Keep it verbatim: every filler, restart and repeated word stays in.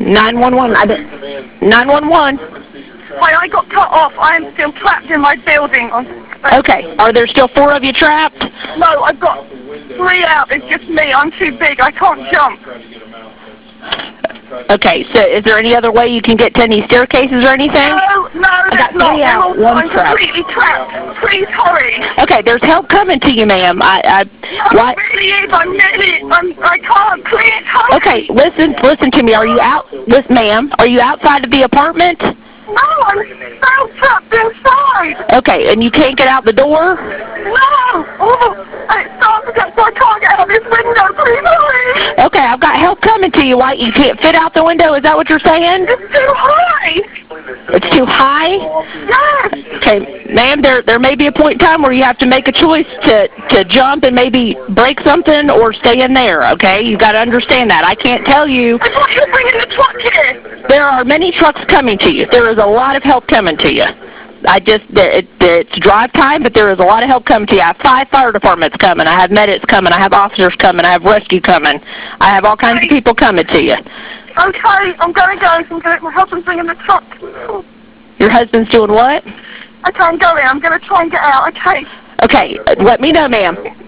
nine one one. I didn't. nine one one. Wait, I got cut off. I am still trapped in my building. Okay. Are there still four of you trapped? No, I've got three out. It's just me. I'm too big. I can't jump. Okay, so is there any other way you can get to any staircases or anything? No, no, I got that's not. three out, I'm one trapped. completely trapped. Please hurry. Okay, there's help coming to you, ma'am. I, I, No, why? it really is. I'm nearly, I'm, I can't. Please hurry. Okay, listen, listen to me. Are you out, listen, ma'am? Are you outside of the apartment? No, I'm so trapped inside. Okay, and you can't get out the door? No. Oh, it's starting to get so I can't get out this window. Please hurry. Okay, I've got help coming to you. Why, you can't fit out the window? Is that what you're saying? It's too high. It's too high? Yes. Okay, ma'am, there there may be a point in time where you have to make a choice to, to jump and maybe break something or stay in there, okay? You've got to understand that. I can't tell you. I thought you were bringing the truck here. There are many trucks coming to you. There is a lot of help coming to you. I just, it, it's drive time, but there is a lot of help coming to you. I have five fire departments coming. I have medics coming. I have officers coming. I have rescue coming. I have all kinds of people coming to you. Okay, I'm going to go. I'm going, my husband's bringing the truck. Your husband's doing what? Okay, I'm going. I'm going to try and get out. Okay. Okay, let me know, ma'am.